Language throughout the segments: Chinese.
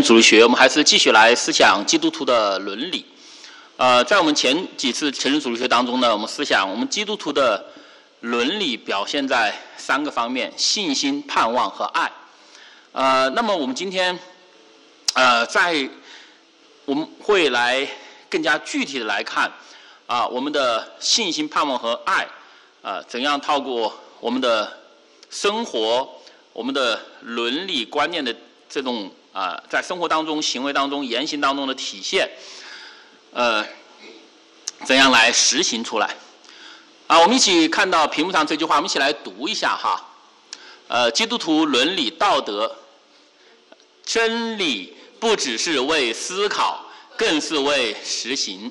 主力学，我们还是继续来思想基督徒的伦理。在我们前几次成人主力学当中呢，我们思想我们基督徒的伦理表现在3个方面：信心、盼望和爱。那么我们今天我们会来更加具体的来看我们的信心、盼望和爱怎样透过我们的生活、我们的伦理观念的这种在生活当中、行为当中、言行当中的体现，怎样来实行出来？我们一起看到屏幕上这句话，我们一起来读一下哈。基督徒伦理道德，真理不只是为思考，更是为实行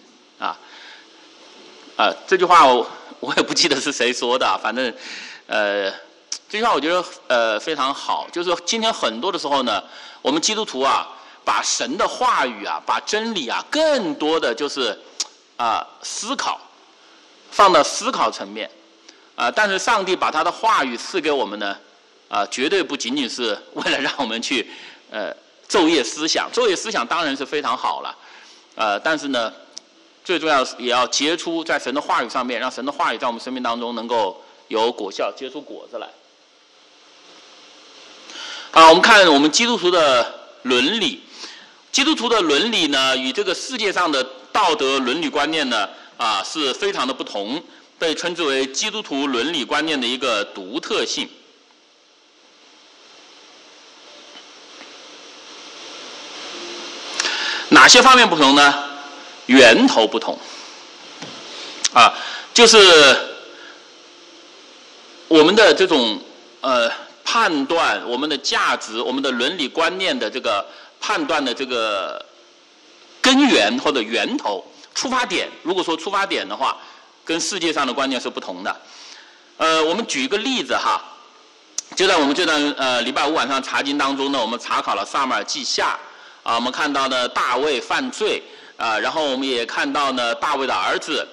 这句话我也不记得是谁说的，反正这句话我觉得非常好，就是说今天很多的时候呢，我们基督徒把神的话语把真理更多的就是思考，放到思考层面但是上帝把他的话语赐给我们呢绝对不仅仅是为了让我们去昼夜思想，昼夜思想当然是非常好了但是呢最重要也要结出在神的话语上面，让神的话语在我们生命当中能够有果效，结出果子来。我们看我们基督徒的伦理，基督徒的伦理呢，与这个世界上的道德伦理观念呢，是非常的不同，被称之为基督徒伦理观念的一个独特性。哪些方面不同呢？源头不同，就是我们的这种判断，我们的价值，我们的伦理观念的这个判断的这个根源或者源头、出发点，如果说出发点的话，跟世界上的观念是不同的。我们举一个例子哈，就在我们这段礼拜五晚上查经当中呢，我们查考了撒母耳记下我们看到呢大卫犯罪然后我们也看到呢大卫的儿子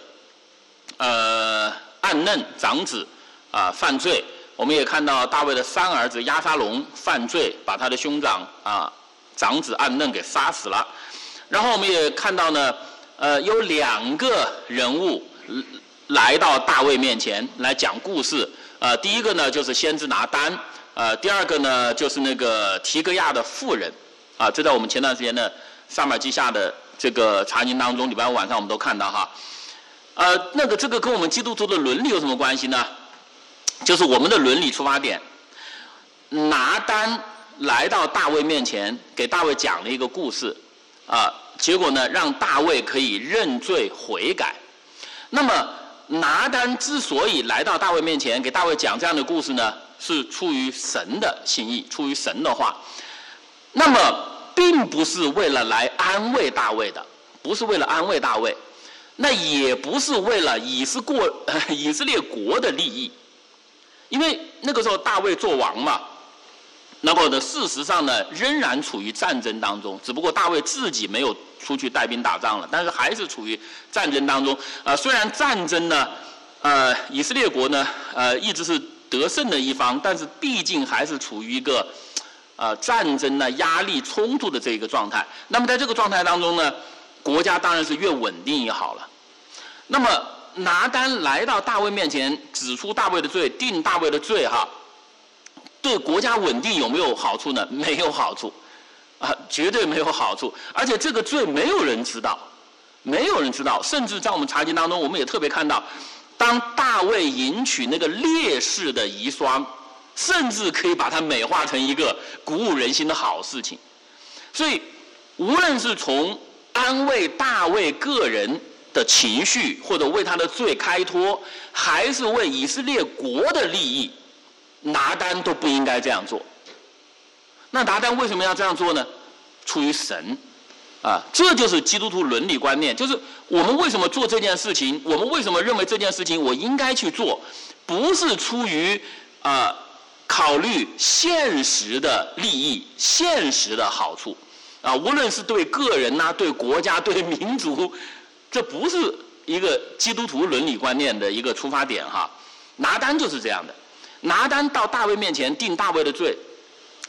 暗嫩长子犯罪。我们也看到大卫的3儿子押沙龙犯罪，把他的兄长长子暗嫩给杀死了。然后我们也看到呢，有2个人物来到大卫面前来讲故事。第一个呢就是先知拿单，第二个呢就是那个提格亚的妇人。这在我们前段时间的撒母耳记下的这个查经当中，礼拜五晚上我们都看到哈。这个跟我们基督徒的伦理有什么关系呢？就是我们的伦理出发点，拿单来到大卫面前，给大卫讲了一个故事，结果呢，让大卫可以认罪悔改。那么拿单之所以来到大卫面前，给大卫讲这样的故事呢，是出于神的心意，出于神的话。那么并不是为了来安慰大卫的，不是为了安慰大卫，那也不是为了以色列国的利益。因为那个时候大卫做王嘛，然后呢，事实上呢，仍然处于战争当中，只不过大卫自己没有出去带兵打仗了，但是还是处于战争当中。虽然战争呢，以色列国呢，一直是得胜的一方，但是毕竟还是处于一个战争呢、压力、冲突的这一个状态。那么在这个状态当中呢，国家当然是越稳定越好了。那么拿单来到大卫面前，指出大卫的罪，定大卫的罪对国家稳定有没有好处呢？没有好处绝对没有好处。而且这个罪没有人知道，没有人知道。甚至在我们查经当中，我们也特别看到，当大卫迎娶那个烈士的遗孀，甚至可以把它美化成一个鼓舞人心的好事情。所以无论是从安慰大卫个人的情绪，或者为他的罪开脱，还是为以色列国的利益，拿单都不应该这样做。那拿单为什么要这样做呢？出于神这就是基督徒伦理观念，就是我们为什么做这件事情，我们为什么认为这件事情我应该去做，不是出于考虑现实的利益、现实的好处无论是对个人对国家、对民族，这不是一个基督徒伦理观念的一个出发点拿单就是这样的。拿单到大卫面前定大卫的罪，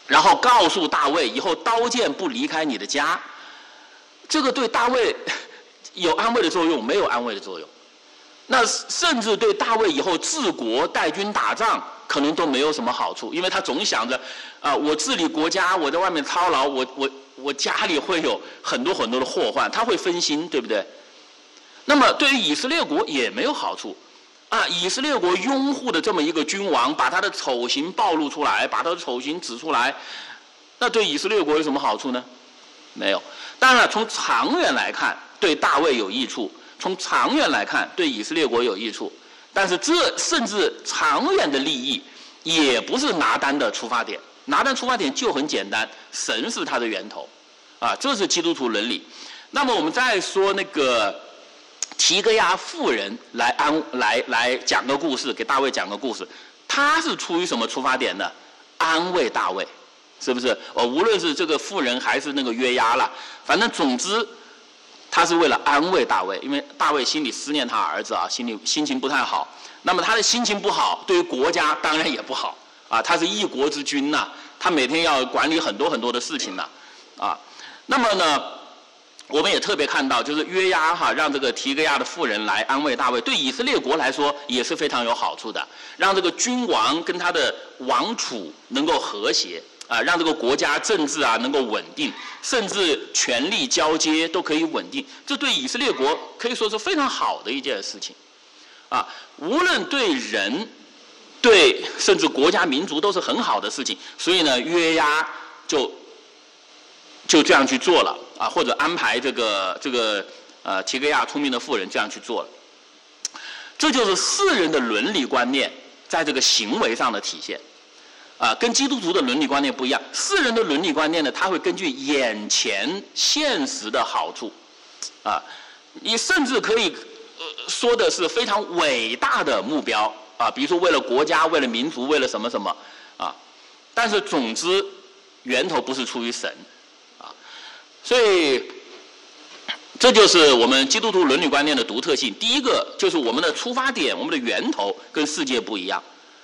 然后告诉大卫以后刀剑不离开你的家，这个对大卫有安慰的作用，没有安慰的作用。那甚至对大卫以后治国带军打仗可能都没有什么好处，因为他总想着我治理国家，我在外面操劳，我家里会有很多很多的祸患，他会分心，对不对？那么对于以色列国也没有好处以色列国拥护的这么一个君王，把他的丑行暴露出来，把他的丑行指出来，那对以色列国有什么好处呢？没有。当然从长远来看对大卫有益处，从长远来看对以色列国有益处，但是这甚至长远的利益也不是拿单的出发点。拿单出发点就很简单，神是它的源头这是基督徒伦理。那么我们再说那个提格亚妇人来讲个故事，给大卫讲个故事，他是出于什么出发点呢？安慰大卫，是不是？无论是这个妇人还是那个约押了，反正总之他是为了安慰大卫，因为大卫心里思念他儿子心情不太好。那么他的心情不好，对于国家当然也不好他是一国之君他每天要管理很多很多的事情那么呢，我们也特别看到，就是约押让这个提格亚的妇人来安慰大卫，对以色列国来说也是非常有好处的，让这个君王跟他的王储能够和谐让这个国家政治能够稳定，甚至权力交接都可以稳定，这对以色列国可以说是非常好的一件事情无论对人对甚至国家民族都是很好的事情。所以呢，约押就这样去做了或者安排这个提格亚聪明的妇人这样去做了。这就是世人的伦理观念在这个行为上的体现跟基督徒的伦理观念不一样。世人的伦理观念呢，它会根据眼前现实的好处你甚至可以说的是非常伟大的目标比如说为了国家，为了民族，为了什么什么但是总之源头不是出于神所以这就是我们基督徒伦理观念的独特性。第一个就是我们的出发点，我们的源头跟世界不一样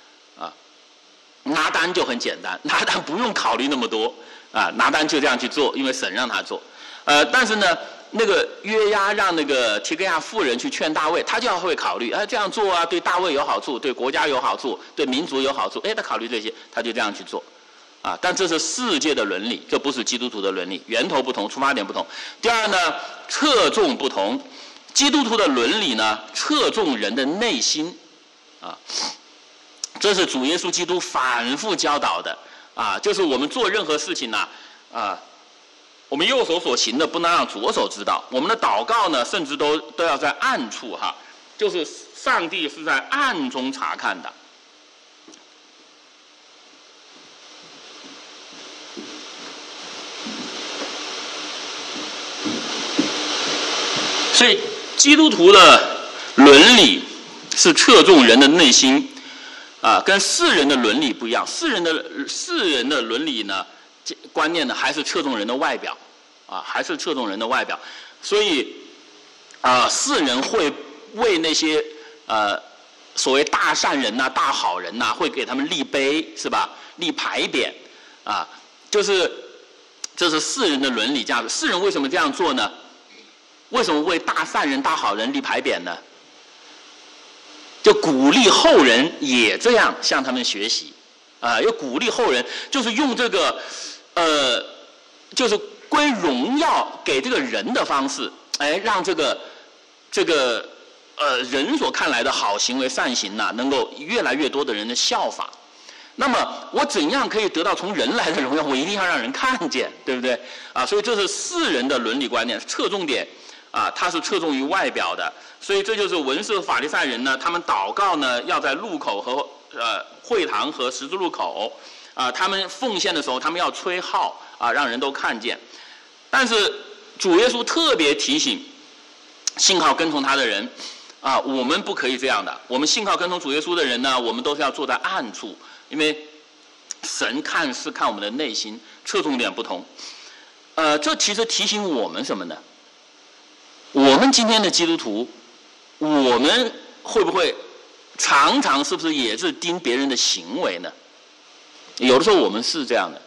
拿单就很简单，拿单不用考虑那么多拿单就这样去做，因为神让他做但是呢，那个约押让那个提格亚妇人去劝大卫，他就要会考虑这样做对大卫有好处，对国家有好处，对民族有好处他考虑这些，他就这样去做但这是世界的伦理，这不是基督徒的伦理，源头不同，出发点不同。第二呢，侧重不同，基督徒的伦理呢侧重人的内心这是主耶稣基督反复教导的就是我们做任何事情我们右手所行的不能让左手知道，我们的祷告呢甚至都要在暗处就是上帝是在暗中查看的。所以基督徒的伦理是侧重人的内心跟世人的伦理不一样。世人的伦理呢观念呢还是侧重人的外表还是侧重人的外表。所以世人会为那些所谓大善人大好人会给他们立碑，是吧？立牌匾这是世人的伦理价值。世人为什么这样做呢？为什么为大善人大好人立牌匾呢？就鼓励后人也这样向他们学习要鼓励后人，就是用这个就是归荣耀给这个人的方式让这个人所看来的好行为善行能够越来越多的人的效法。那么我怎样可以得到从人来的荣耀？我一定要让人看见，对不对所以这是世人的伦理观念，侧重点它是侧重于外表的。所以这就是文士和法利赛人呢，他们祷告呢要在路口和会堂和十字路口他们奉献的时候他们要吹号让人都看见。但是主耶稣特别提醒信靠跟从他的人我们不可以这样的。我们信靠跟从主耶稣的人呢，我们都是要坐在暗处，因为神是看我们的内心，侧重点不同这其实提醒我们什么呢？我们今天的基督徒，我们会不会常常是不是也是盯别人的行为呢？有的时候我们是这样的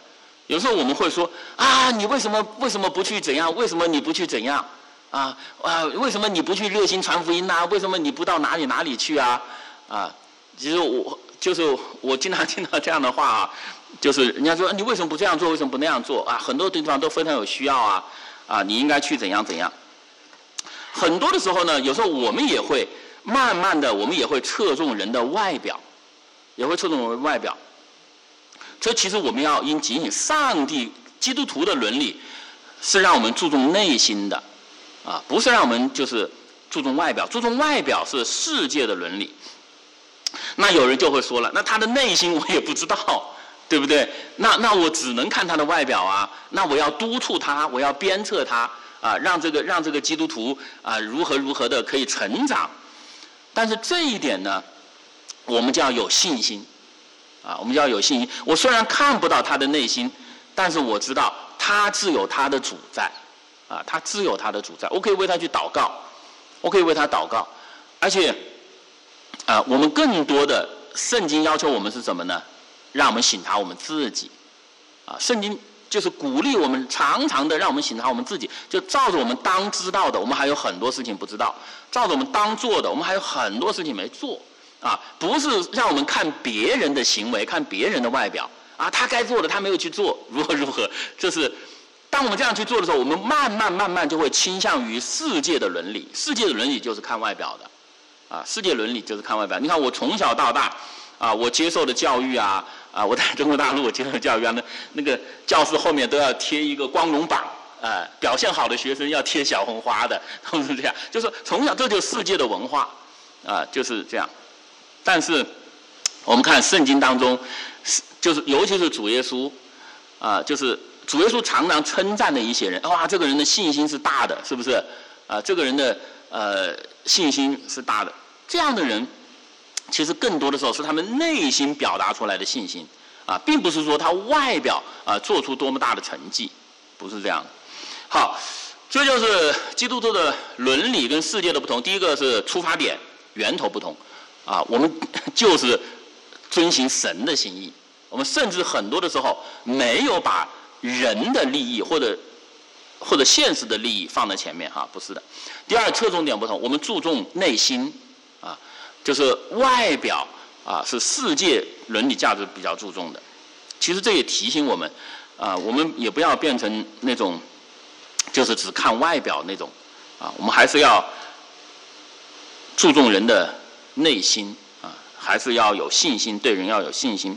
有时候我们会说啊，你为什么不去怎样？为什么你不去怎样？为什么你不去热心传福音啊？为什么你不到哪里去啊？其实我经常听到这样的话啊，就是人家说你为什么不这样做？为什么不那样做啊？很多地方都非常有需要啊，你应该去怎样怎样。很多的时候呢，有时候我们也会慢慢的，我们也会侧重人的外表，也会侧重人的外表。这其实我们要应警醒，上帝基督徒的伦理是让我们注重内心的，不是让我们就是注重外表。注重外表是世界的伦理。那有人就会说了，那他的内心我也不知道，对不对？那我只能看他的外表啊，那我要督促他，我要鞭策他让这个基督徒如何的可以成长。但是这一点呢，我们就要有信心我们就要有信心。我虽然看不到他的内心，但是我知道他自有他的主在他自有他的主在。我可以为他去祷告，我可以为他祷告。而且我们更多的圣经要求我们是什么呢？让我们省察我们自己圣经就是鼓励我们常常的让我们省察我们自己，就照着我们当知道的，我们还有很多事情不知道；照着我们当做的，我们还有很多事情没做不是让我们看别人的行为，看别人的外表他该做的他没有去做，如何，就是当我们这样去做的时候，我们慢慢就会倾向于世界的伦理。世界的伦理就是看外表的世界伦理就是看外表。你看我从小到大我接受的教育我在中国大陆我接受的教育那个教室后面都要贴一个光荣榜表现好的学生要贴小红花的，都是这样。就是从小这就是世界的文化就是这样。但是我们看圣经当中，就是尤其是主耶稣就是主耶稣常常称赞的一些人，这个人的信心是大的，是不是这个人的信心是大的。这样的人其实更多的时候是他们内心表达出来的信心并不是说他外表做出多么大的成绩，不是这样的。好，这就是基督徒的伦理跟世界的不同。第一个是出发点源头不同我们就是遵行神的心意，我们甚至很多的时候没有把人的利益或者现实的利益放在前面不是的。第二，侧重点不同，我们注重内心就是外表是世界伦理价值比较注重的。其实这也提醒我们我们也不要变成那种就是只看外表那种我们还是要注重人的内心还是要有信心，对人要有信心。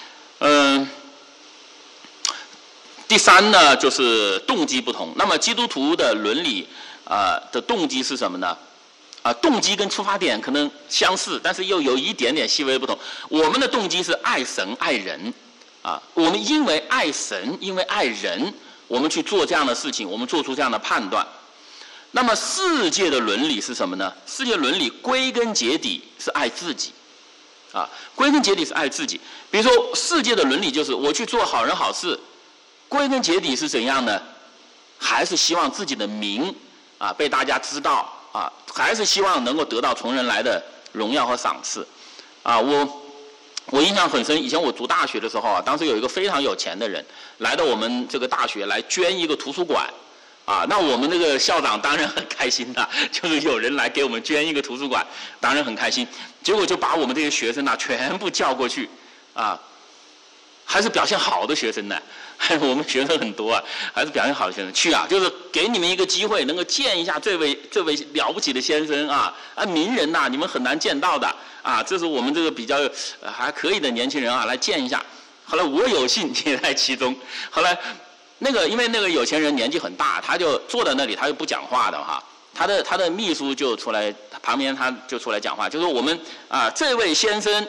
第三呢，就是动机不同。那么基督徒的伦理的动机是什么呢？动机跟出发点可能相似，但是又有一点点细微不同。我们的动机是爱神爱人我们因为爱神，因为爱人，我们去做这样的事情，我们做出这样的判断。那么世界的伦理是什么呢？世界伦理归根结底是爱自己归根结底是爱自己。比如说世界的伦理就是我去做好人好事，归根结底是怎样呢？还是希望自己的名被大家知道还是希望能够得到从人来的荣耀和赏赐我印象很深，以前我读大学的时候当时有一个非常有钱的人来到我们这个大学来捐一个图书馆那我们那个校长当然很开心的，就是有人来给我们捐一个图书馆，当然很开心。结果就把我们这些学生全部叫过去还是表现好的学生呢，我们学生很多还是表现好的学生去就是给你们一个机会，能够见一下这位了不起的先生名人你们很难见到的这是我们这个比较还可以的年轻人来见一下。后来我有幸也在其中。后来因为那个有钱人年纪很大，他就坐在那里，他就不讲话的他的秘书就出来旁边，他就出来讲话，就说我们这位先生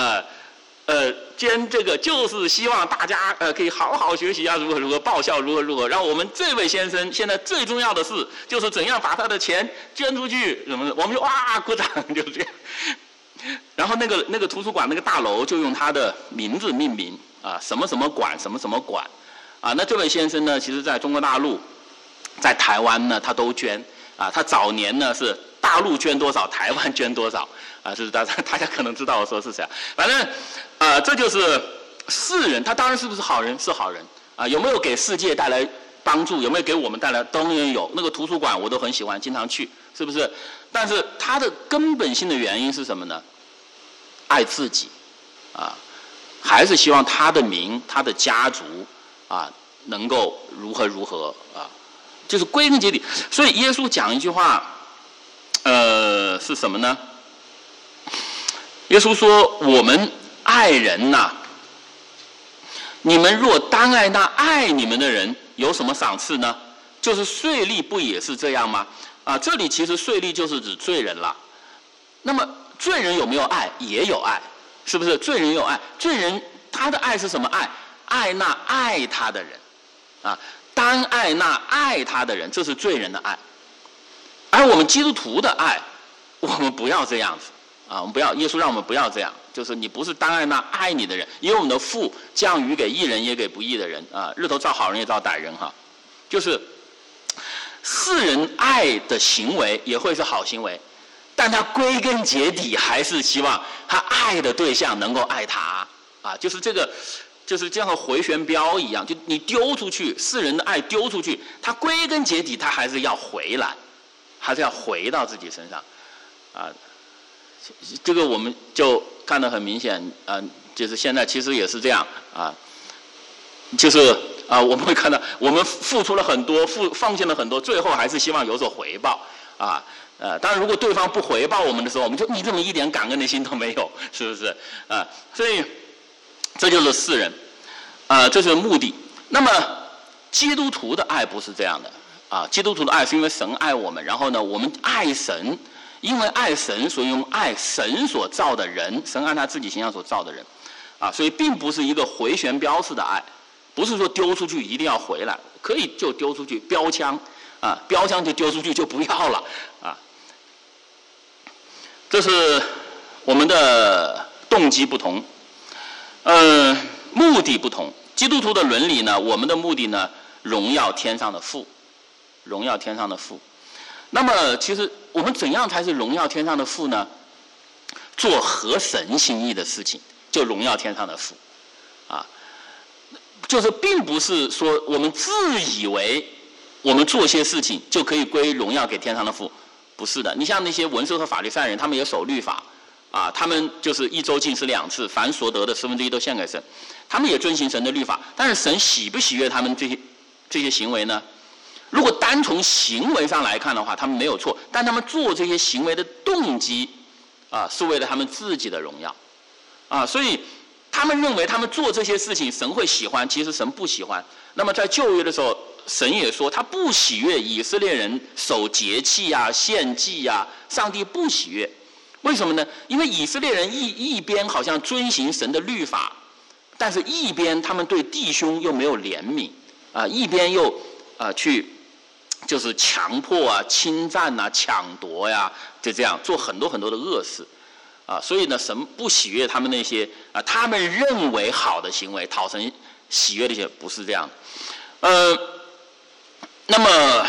捐这个就是希望大家可以好好学习如何报效如何，然后我们这位先生现在最重要的事就是怎样把他的钱捐出去什么的，我们就鼓掌，就这样。然后那个图书馆那个大楼就用他的名字命名什么什么馆什么什么馆那这位先生呢，其实在中国大陆在台湾呢他都捐他早年呢是大陆捐多少台湾捐多少就是大家可能知道我说是谁反正这就是世人，他当然是不是好人是好人有没有给世界带来帮助？有没有给我们带来？当然有。那个图书馆我都很喜欢，经常去，是不是？但是它的根本性的原因是什么呢？爱自己，还是希望他的名、他的家族能够如何如何就是归根结底。所以耶稣讲一句话，是什么呢？耶稣说：“我们爱人呐，你们若单爱那爱你们的人，有什么赏赐呢？就是税吏不也是这样吗？”这里其实税吏就是指罪人了。那么罪人有没有爱？也有爱，是不是？罪人有爱，罪人他的爱是什么爱？爱那爱他的人，单爱那爱他的人，这是罪人的爱。而我们基督徒的爱，我们不要这样子我们不要，耶稣让我们不要这样，就是你不是单爱那爱你的人，因为我们的父降雨给义人也给不义的人日头照好人也照歹人就是世人爱的行为也会是好行为，但他归根结底还是希望他爱的对象能够爱他就是这个，就是这样的回旋镖一样，就你丢出去，世人的爱丢出去，他归根结底他还是要回来，还是要回到自己身上这个我们就看得很明显就是现在其实也是这样就是我们会看到我们付出了很多，放弃了很多，最后还是希望有所回报当然如果对方不回报我们的时候，我们就你怎么一点感恩的心都没有，是不是所以这就是世人这是目的。那么基督徒的爱不是这样的基督徒的爱是因为神爱我们，然后呢我们爱神，因为爱神，所以我们爱神所造的人，神按他自己形象所造的人所以并不是一个回旋镖式的爱，不是说丢出去一定要回来，可以就丢出去，标枪标枪就丢出去就不要了这是我们的动机不同目的不同。基督徒的伦理呢，我们的目的呢，荣耀天上的父，荣耀天上的父。那么其实我们怎样才是荣耀天上的父呢？做合神心意的事情，就荣耀天上的父就是并不是说我们自以为我们做些事情就可以归荣耀给天上的父，不是的。你像那些文士和法利赛人，他们也守律法他们就是一周禁食2次，凡所得的1/4都献给神，他们也遵行神的律法。但是神喜不喜悦他们这些行为呢？如果单从行为上来看的话，他们没有错，但他们做这些行为的动机是为了他们自己的荣耀所以他们认为他们做这些事情神会喜欢，其实神不喜欢。那么在旧约的时候，神也说他不喜悦以色列人守节期献祭上帝不喜悦。为什么呢？因为以色列人一边好像遵行神的律法，但是一边他们对弟兄又没有怜悯一边又去就是强迫侵占抢夺就这样做很多很多的恶事所以呢神不喜悦他们那些他们认为好的行为，讨神喜悦的一些，不是这样那么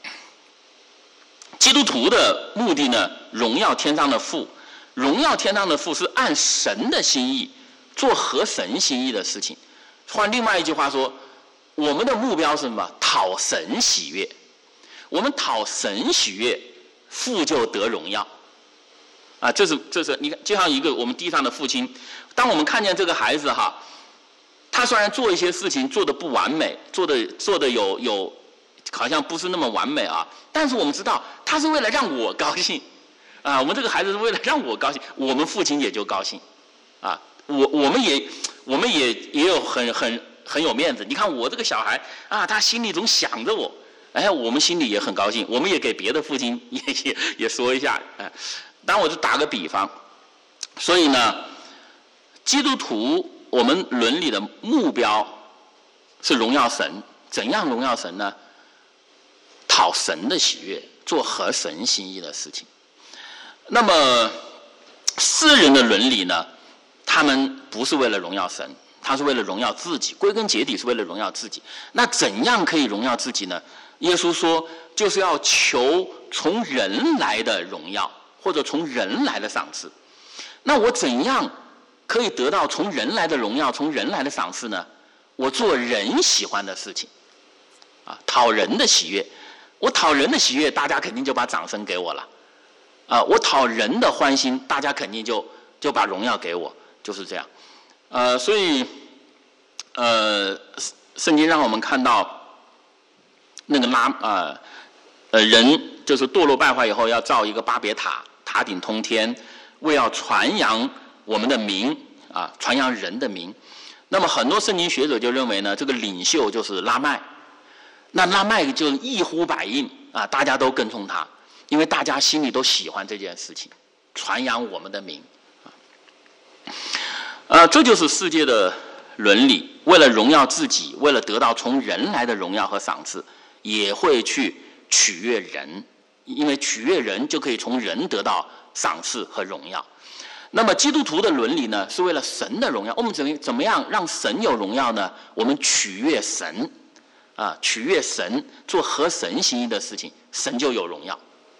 基督徒的目的呢，荣耀天上的父。荣耀天上的父是按神的心意做合神心意的事情。换另外一句话说，我们的目标是什么？讨神喜悦。我们讨神喜悦，父就得荣耀这是你看，就像一个我们地上的父亲，当我们看见这个孩子他虽然做一些事情做得不完美，做的有好像不是那么完美但是我们知道他是为了让我高兴我们这个孩子是为了让我高兴，我们父亲也就高兴我们也有很有面子。你看我这个小孩他心里总想着我，我们心里也很高兴，我们也给别的父亲也说一下当然我就打个比方。所以呢，基督徒我们伦理的目标是荣耀神。怎样荣耀神呢？讨神的喜悦，做合神心意的事情。那么世人的伦理呢，他们不是为了荣耀神，他是为了荣耀自己，归根结底是为了荣耀自己。那怎样可以荣耀自己呢？耶稣说就是要求从人来的荣耀，或者从人来的赏赐。那我怎样可以得到从人来的荣耀，从人来的赏赐呢？ 我做人喜欢的事情，讨人的喜悦。我讨人的喜悦，大家肯定就把掌声给我了，我讨人的欢心，大家肯定就把荣耀给我，就是这样。所以圣经让我们看到那个人就是堕落败坏以后要造一个巴别塔，塔顶通天，为要传扬我们的名传扬人的名。那么很多圣经学者就认为呢，这个领袖就是拉麦，那拉麦就一呼百应大家都跟从他，因为大家心里都喜欢这件事情，传扬我们的名这就是世界的伦理，为了荣耀自己，为了得到从人来的荣耀和赏赐，也会去取悦人，因为取悦人就可以从人得到赏赐和荣耀。那么基督徒的伦理呢，是为了神的荣耀。我们怎么样让神有荣耀呢？我们取悦神取悦神，做合神心意的事情，神就有荣耀。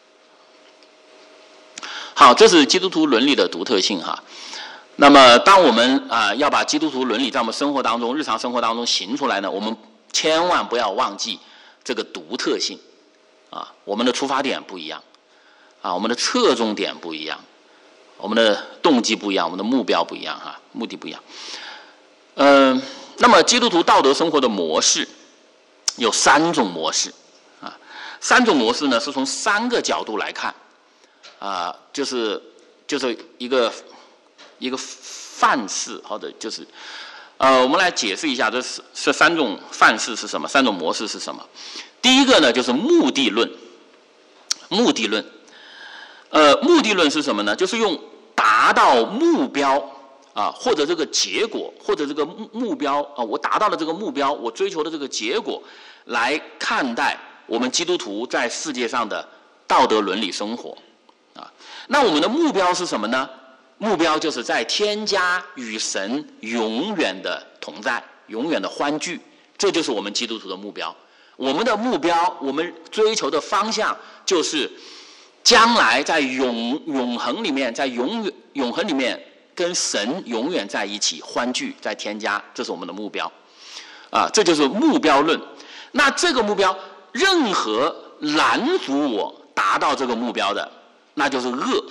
好，这是基督徒伦理的独特性哈。那么当我们要把基督徒伦理在我们生活当中、日常生活当中行出来呢，我们千万不要忘记这个独特性我们的出发点不一样我们的侧重点不一样，我们的动机不一样，我们的目标不一样目的不一样。那么基督徒道德生活的模式有3种模式3种模式呢是从3个角度来看就是一个范式，或者就是我们来解释一下这3种范式是什么，3种模式是什么。第一个呢就是目的论。目的论是什么呢？就是用达到目标或者这个结果，或者这个目标我达到了这个目标，我追求的这个结果来看待我们基督徒在世界上的道德伦理生活那我们的目标是什么呢？目标就是在天家与神永远的同在，永远的欢聚，这就是我们基督徒的目标。我们的目标，我们追求的方向就是将来在永恒里面，在永恒里面跟神永远在一起欢聚，在天家，这是我们的目标这就是目标论。那这个目标，任何拦阻我达到这个目标的，那就是恶，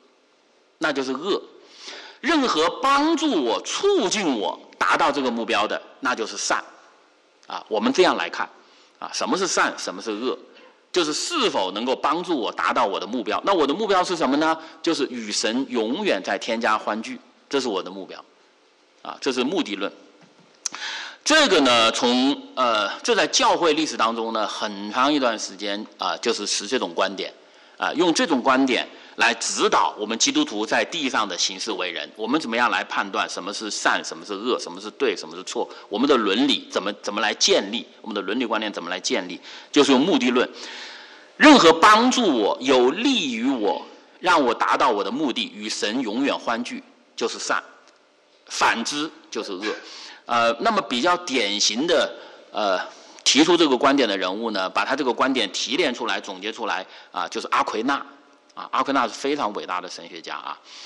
任何帮助我、促进我达到这个目标的，那就是善我们这样来看什么是善，什么是恶，就是是否能够帮助我达到我的目标。那我的目标是什么呢？就是与神永远在天家欢聚，这是我的目标这是目的论。这个呢，这在教会历史当中呢，很长一段时间就是持这种观点用这种观点来指导我们基督徒在地上的行事为人。我们怎么样来判断什么是善，什么是恶，什么是对，什么是错？我们的伦理怎么来建立？我们的伦理观念怎么来建立？就是用目的论。任何帮助我、有利于我、让我达到我的目的，与神永远欢聚，就是善；反之就是恶。那么比较典型的提出这个观点的人物呢，把他这个观点提炼出来、总结出来就是阿奎那阿奎那是非常伟大的神学家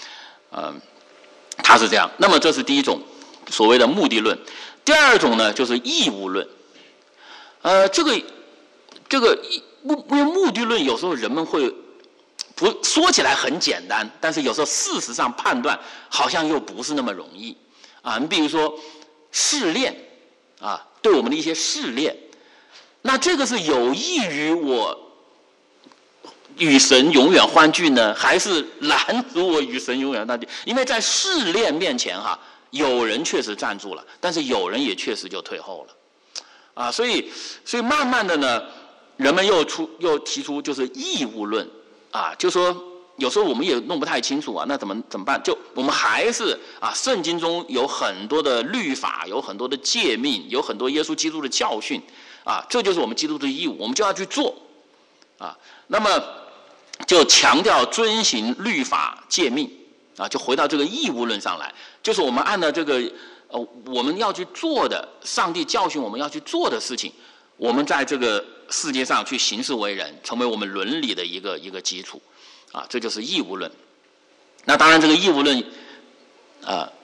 他是这样。那么这是第一种所谓的目的论。第二种呢就是义务论。这个因为目的论有时候人们会说起来很简单，但是有时候事实上判断好像又不是那么容易你比如说试炼对我们的一些试炼，那这个是有益于我与神永远欢聚呢，还是拦阻我与神永远欢聚？因为在试炼面前有人确实站住了，但是有人也确实就退后了所以慢慢的呢，人们又提出就是义务论就说有时候我们也弄不太清楚那怎么办？就我们还是圣经中有很多的律法，有很多的诫命，有很多耶稣基督的教训这就是我们基督的义务，我们就要去做那么就强调遵行律法诫命就回到这个义务论上来，就是我们按照这个我们要去做的，上帝教训我们要去做的事情，我们在这个世界上去行事为人，成为我们伦理的一个基础这就是义务论。那当然这个义务论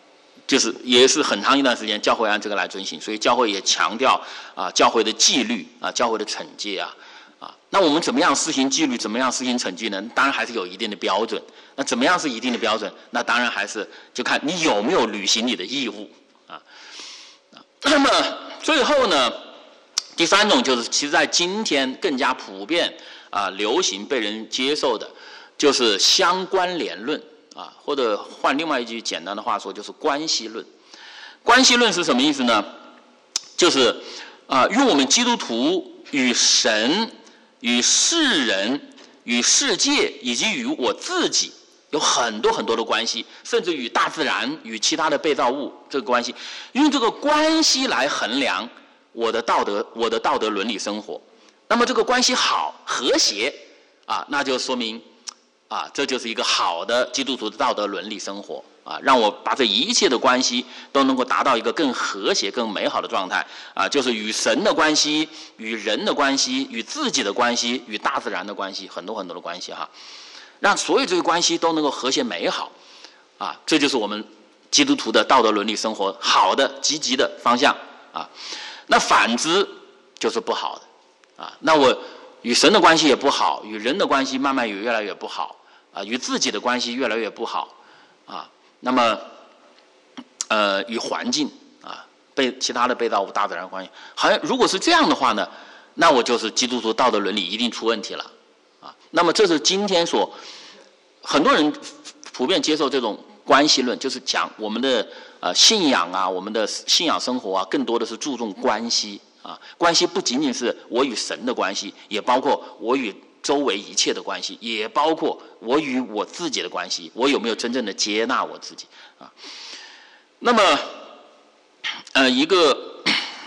就是也是很长一段时间教会按这个来遵行，所以教会也强调教会的纪律教会的惩戒那我们怎么样施行纪律，怎么样施行惩戒呢？当然还是有一定的标准。那怎么样是一定的标准？那当然还是就看你有没有履行你的义务那么最后呢，第三种就是其实在今天更加普遍流行被人接受的，就是相关联论或者换另外一句简单的话说，就是关系论。关系论是什么意思呢？就是用我们基督徒与神、与世人、与世界以及与我自己有很多很多的关系，甚至与大自然、与其他的被造物这个关系，用这个关系来衡量我的道德伦理生活。那么这个关系好、和谐那就说明这就是一个好的基督徒的道德伦理生活让我把这一切的关系都能够达到一个更和谐、更美好的状态就是与神的关系、与人的关系、与自己的关系、与大自然的关系，很多很多的关系让所有这些关系都能够和谐美好这就是我们基督徒的道德伦理生活好的积极的方向那反之就是不好的那我与神的关系也不好，与人的关系慢慢也越来越不好与自己的关系越来越不好那么与环境被其他的被造物大自然关系好像如果是这样的话呢，那我就是基督徒道德伦理一定出问题了那么这是今天很多人普遍接受这种关系论，就是讲我们的信仰我们的信仰生活更多的是注重关系关系不仅仅是我与神的关系，也包括我与周围一切的关系，也包括我与我自己的关系，我有没有真正的接纳我自己那么一个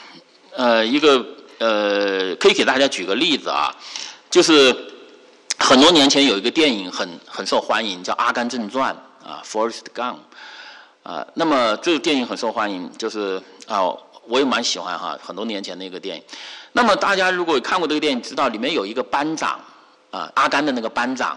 可以给大家举个例子就是很多年前有一个电影很受欢迎，叫《阿甘正传》Forrest Gump 那么这个电影很受欢迎，就是我也蛮喜欢很多年前的一个电影。那么大家如果看过这个电影，知道里面有一个班长阿甘的那个班长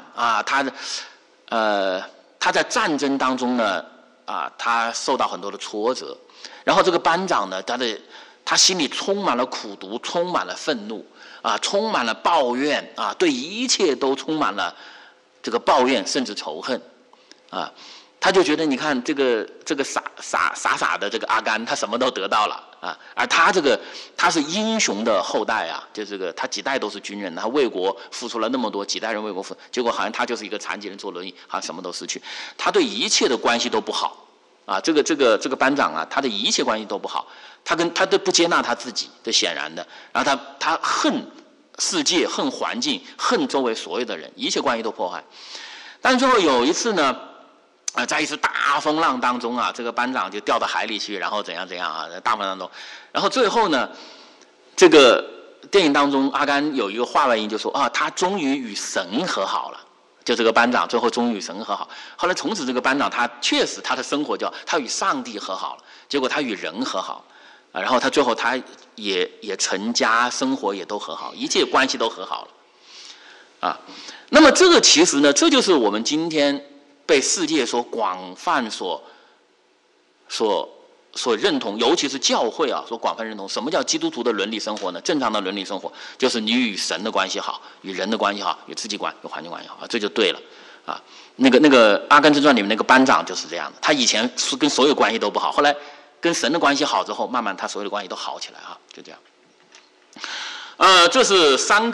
他在战争当中呢他受到很多的挫折，然后这个班长呢他心里充满了苦毒，充满了愤怒充满了抱怨对一切都充满了这个抱怨甚至仇恨他就觉得你看这个傻的这个阿甘，他什么都得到了而他是英雄的后代就这个他几代都是军人，他为国付出了那么多，几代人为国结果好像他就是一个残疾人坐轮椅，好像什么都失去，他对一切的关系都不好这个班长他的一切关系都不好，他都不接纳他自己，这显然的。然后他恨世界，恨环境，恨周围所有的人，一切关系都破坏。但最后有一次呢在一次大风浪当中这个班长就掉到海里去，然后怎样在大风浪当中，然后最后呢这个电影当中阿甘有一个话外音就说他终于与神和好了，就这个班长最后终于与神和好。后来从此这个班长他确实他的生活他与上帝和好了，结果他与人和好然后他最后他也成家，生活也都和好，一切关系都和好了那么这个其实呢，这就是我们今天被世界所广泛所认同，尤其是教会所广泛认同。什么叫基督徒的伦理生活呢？正常的伦理生活就是你与神的关系好，与人的关系好，与自己与环境关系好这就对了那个《阿甘正传》里面那个班长就是这样的，他以前是跟所有关系都不好，后来跟神的关系好之后，慢慢他所有的关系都好起来就这样这是三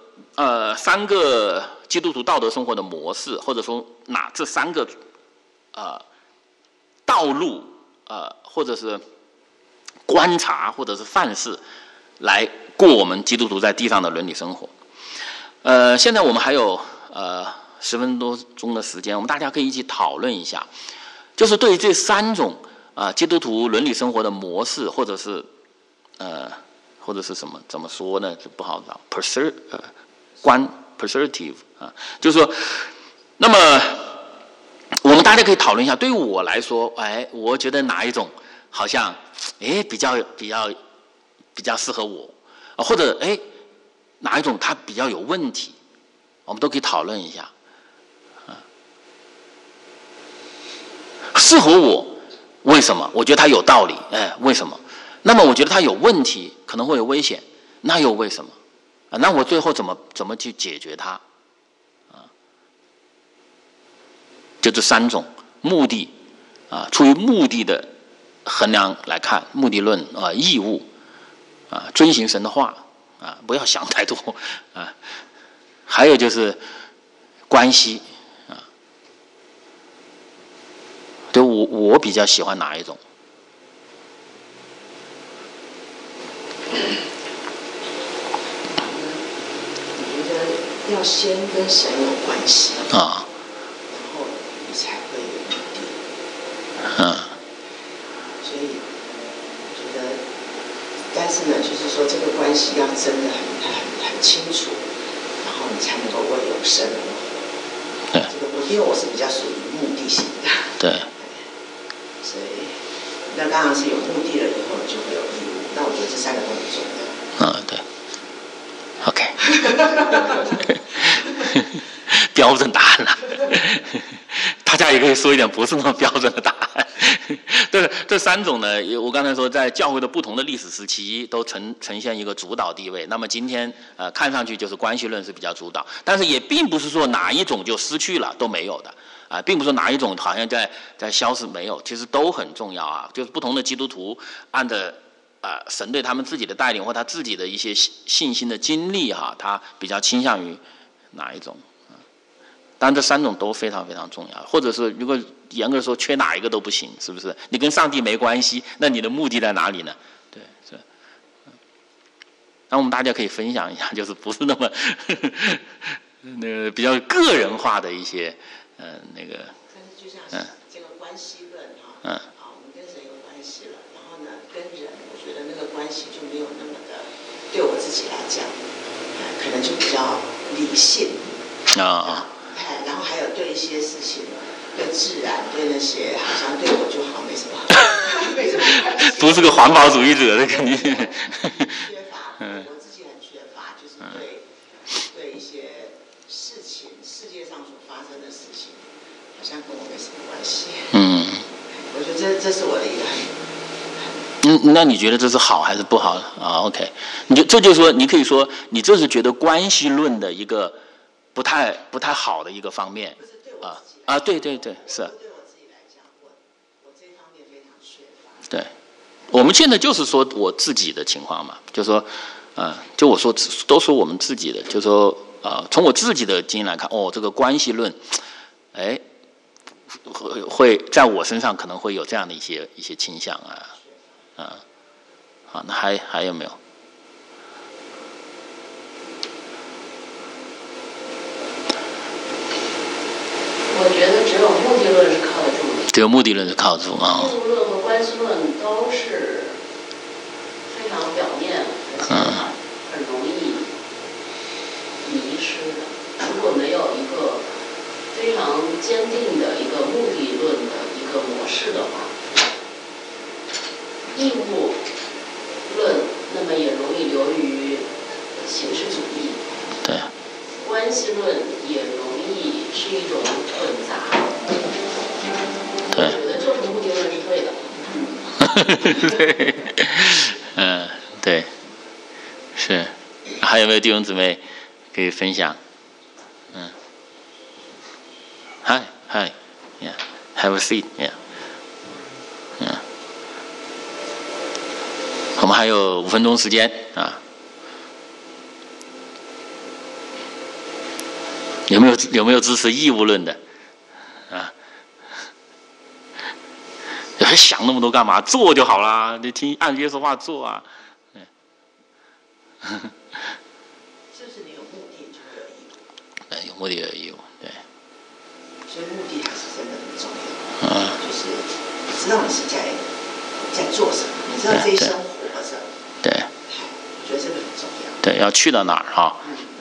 个基督徒道德生活的模式，或者说这三个道路或者是观察或者是范式来过我们基督徒在地上的伦理生活现在我们还有10分多钟的时间，我们大家可以一起讨论一下，就是对于这三种基督徒伦理生活的模式，或者是什么怎么说呢，这不好找perspective 就是说那么我们大家可以讨论一下，对于我来说我觉得哪一种好像比较适合我或者哪一种它比较有问题，我们都可以讨论一下适合我为什么？我觉得它有道理，哎，为什么？那么我觉得它有问题，可能会有危险，那又为什么？那我最后怎么去解决它？就这三种目的出于目的的衡量来看，目的论义务遵行神的话不要想太多还有就是关系就我比较喜欢哪一种？ 我觉得要先跟神有关系然后你才会有目的。所以我觉得，但是呢，就是说这个关系要真的很清楚，然后你才能够为有生而活。 对， 这个因为我是比较属于目的性的。 对。 所以，那当然是有目的了以后就会有义务。那我觉得这三个都很重要。 对。OK 。标准答案了。大家也可以说一点不是那么标准的答案。这三种呢，我刚才说在教会的不同的历史时期都呈现一个主导地位。那么今天看上去就是关系论是比较主导，但是也并不是说哪一种就失去了都没有的并不是说哪一种好像在消失没有，其实都很重要就是不同的基督徒按着神对他们自己的带领或他自己的一些信心的经历他比较倾向于哪一种。当然这三种都非常非常重要，或者是如果严格说缺哪一个都不行，是不是？你跟上帝没关系，那你的目的在哪里呢？对，是。那我们大家可以分享一下，就是不是那么比较个人化的一些那个。 但是就像这个关系论我们跟神有关系了，然后呢跟人，我觉得那个关系就没有那么的，对我自己来讲，可能就比较理性然后还有对一些事情，对自然，对那些好像对我就好没什么关系。 不是个环保主义者，这肯定。 缺乏，我自己很缺乏，就是对一些事情，世界上所发生的事情，好像跟我没什么关系。我觉得这是我的一个那你觉得这是好还是不好？OK， 这就是说，你可以说你这是觉得关系论的一个不太好的一个方面对，是。对我自己来讲，我这方面非常缺乏。 对，我们现在就是说我自己的情况嘛，就说就我说都说我们自己的，就说从我自己的经验来看，这个关系论，会在我身上可能会有这样的一些倾向那还有没有？ 我觉得只有目的论是靠得住的。 只有目的论是靠得住义务论和关系论都是非常表面，而且很容易迷失的。如果没有一个非常坚定的一个目的论的一个模式的话，义务论那么也容易流于形式主义。 对。 关系论也容易是一种混杂。 对。 我觉得就是目的论是对的。 对，是。还有没有弟兄姊妹可以分享？Hi, yeah, have a seat, yeah. 我们还有5分钟时间有没有支持义务论的还想那么多干嘛？做就好啦，你听按耶稣话做就是你有目的就会有义务。 有目的有义务，对。 所以目的还是真的很重要。就是你知道你是在做什么，你知道这一生活着。 对。 我觉得这个很重要。 对，要去到哪儿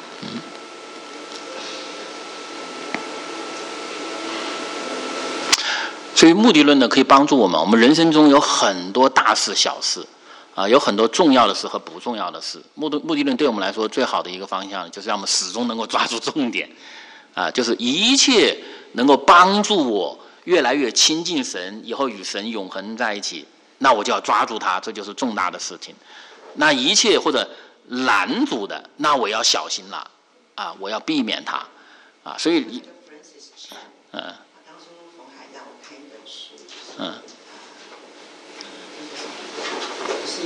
所以目的论呢，可以帮助我们人生中有很多大事小事有很多重要的事和不重要的事。目的论对我们来说最好的一个方向，就是让我们始终能够抓住重点就是一切能够帮助我越来越亲近神，以后与神永恒在一起，那我就要抓住它，这就是重大的事情。那一切或者拦阻的，那我要小心了啊，我要避免它啊。所以， 当初冯海让我看一本书，是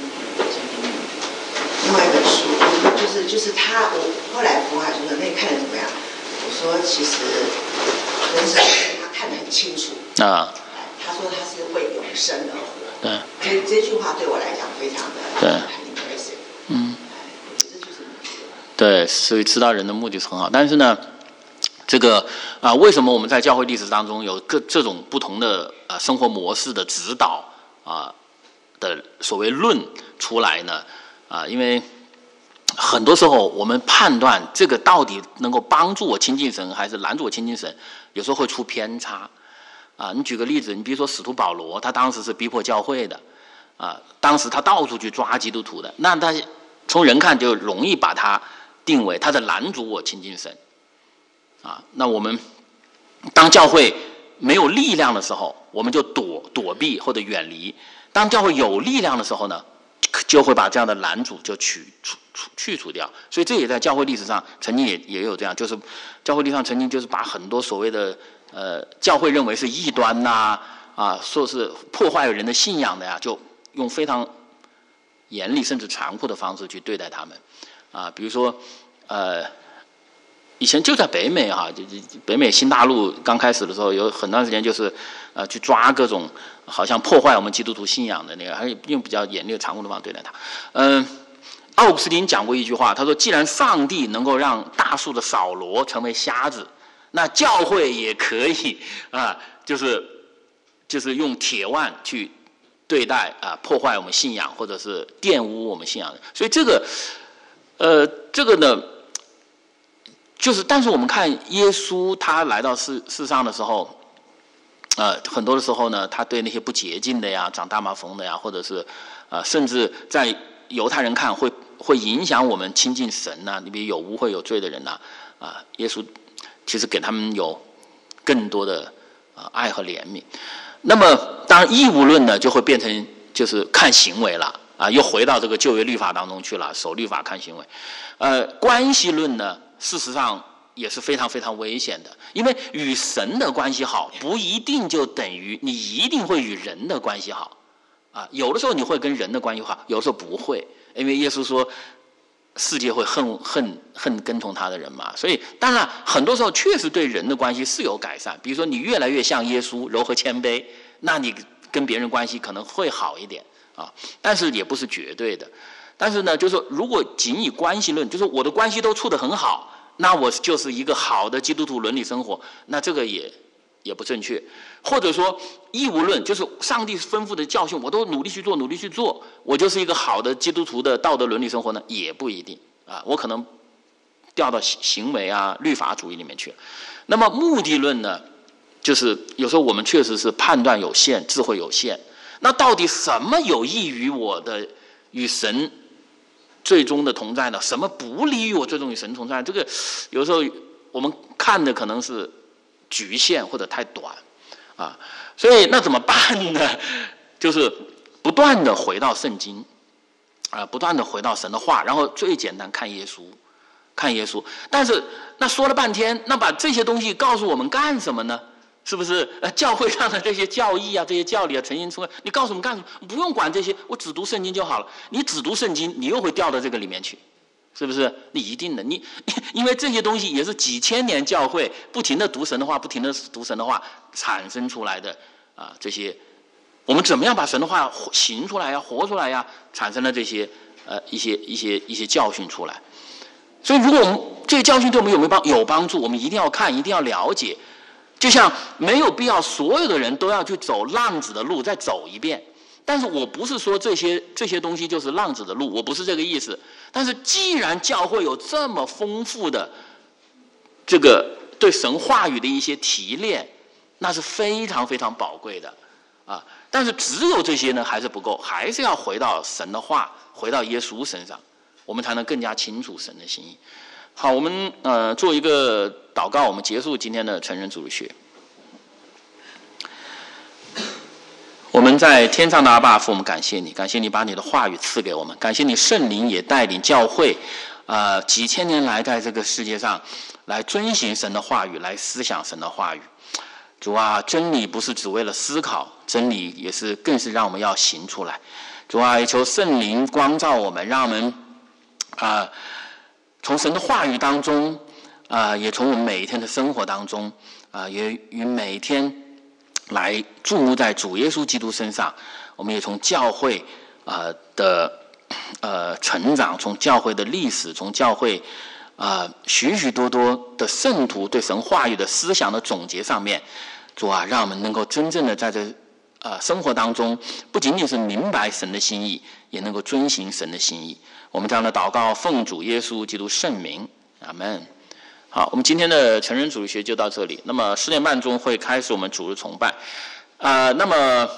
另外一本书，就是他，我后来冯海就说那看得怎么样？我说其实人生他看得很清楚啊。他说他是为永生而活。对。这句话对我来讲非常的很 impressive。我觉得这就是目的。 对，所以知道人的目的是很好，但是呢，这个为什么我们在教会历史当中有这种不同的生活模式的指导的所谓论出来呢？因为很多时候我们判断这个到底能够帮助我亲近神还是拦阻我亲近神，有时候会出偏差你举个例子，你比如说使徒保罗，他当时是逼迫教会的当时他到处去抓基督徒的，那他从人看就容易把他定为他在拦阻我亲近神那我们当教会没有力量的时候，我们就躲避或者远离；当教会有力量的时候呢，就会把这样的拦阻就去除掉。所以这也在教会历史上曾经也有这样，就是教会历史上曾经就是把很多所谓的教会认为是异端说是破坏人的信仰的呀，就用非常严厉甚至残酷的方式去对待他们比如说以前就在北美北美新大陆刚开始的时候，有很长时间就是去抓各种好像破坏我们基督徒信仰的那个，还用比较严厉的残酷的方式对待他。奥古斯丁讲过一句话，他说：“既然上帝能够让大数的扫罗成为瞎子，那教会也可以就是用铁腕去对待破坏我们信仰或者是玷污我们信仰的。”所以这个呢。但是我们看耶稣他来到世上的时候，很多的时候呢，他对那些不洁净的呀、长大麻风的呀，或者是甚至在犹太人看会影响我们亲近神你比如有污秽有罪的人耶稣其实给他们有更多的爱和怜悯。那么当然义务论呢，就会变成就是看行为了又回到这个旧约律法当中去了，守律法看行为。关系论呢，事实上也是非常非常危险的，因为与神的关系好不一定就等于你一定会与人的关系好有的时候你会跟人的关系好，有的时候不会，因为耶稣说世界会恨跟从他的人嘛。所以当然很多时候确实对人的关系是有改善，比如说你越来越像耶稣柔和谦卑，那你跟别人关系可能会好一点但是也不是绝对的。但是呢，就是说如果仅以关系论，就是我的关系都处得很好，那我就是一个好的基督徒伦理生活，那这个也不正确。或者说义务论，就是上帝吩咐的教训我都努力去做，我就是一个好的基督徒的道德伦理生活呢，也不一定我可能掉到行为律法主义里面去了。那么目的论呢，就是有时候我们确实是判断有限，智慧有限，那到底什么有益于我的与神最终的同在呢？什么不利于我最终与神同在？这个有时候我们看的可能是局限或者太短所以那怎么办呢？就是不断的回到圣经不断的回到神的话，然后最简单看耶稣。但是那说了半天，那把这些东西告诉我们干什么呢？是不是教会上的这些教义这些教理呈现出来，你告诉我们干什么？不用管这些，我只读圣经就好了。你只读圣经，你又会掉到这个里面去，是不是？你一定的，因为这些东西也是几千年教会不停的读神的话产生出来的这些，我们怎么样把神的话行出来活出来产生了这些一些教训出来。所以如果我们这些教训对我们有帮助，我们一定要看，一定要了解。就像没有必要所有的人都要去走浪子的路再走一遍，但是我不是说这些东西就是浪子的路，我不是这个意思。但是既然教会有这么丰富的这个对神话语的一些提炼，那是非常非常宝贵的但是只有这些呢还是不够，还是要回到神的话，回到耶稣身上，我们才能更加清楚神的心意。好，我们做一个祷告，我们结束今天的成人主日学。 我们在天上的阿爸父，我们感谢你，感谢你把你的话语赐给我们，感谢你圣灵也带领教会，几千年来在这个世界上来遵行神的话语，来思想神的话语。主啊，真理不是只为了思考，真理也是更是让我们要行出来。主啊，也求圣灵光照我们，让我们从神的话语当中也从我们每一天的生活当中也与每一天来注目在主耶稣基督身上。我们也从教会的成长，从教会的历史，从教会许许多多的圣徒对神话语的思想的总结上面，主啊，让我们能够真正的在这生活当中，不仅仅是明白神的心意，也能够遵行神的心意。我们这样的祷告，奉主耶稣基督圣名，阿们。好，我们今天的成人主日学就到这里。那么10点半钟会开始我们主日崇拜，那么